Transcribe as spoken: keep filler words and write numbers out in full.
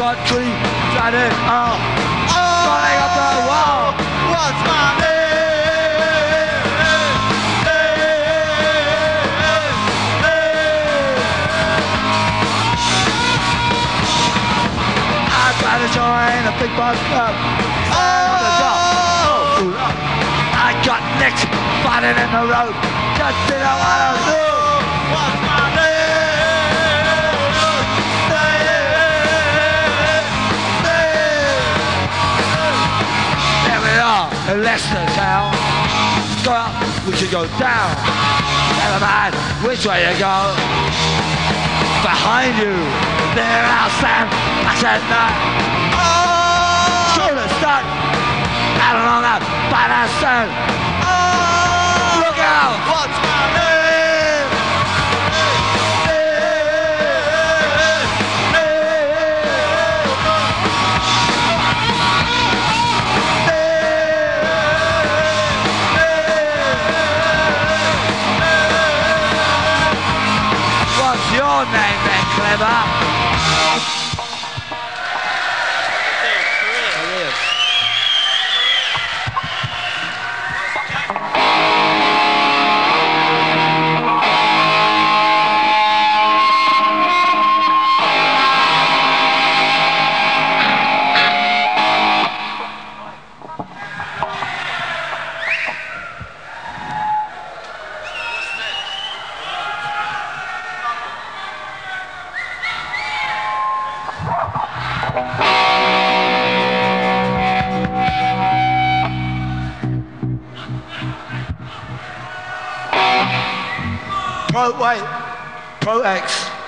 got three, got it, oh, oh, running up the wall. What's my name? I'm trying to join a big boss club. Oh, I got nicked, fighting in the road. Just didn't want to do. What's my There we are, in Leicester town. Go up, we should go down. Never mind, which way you go? Behind you, there I'll stand. I said no. Oh, shoulder stuck. Out along that by that stone. Oh, look out! What's my name? What's your name then, Clever? Pro, wait, Pro X.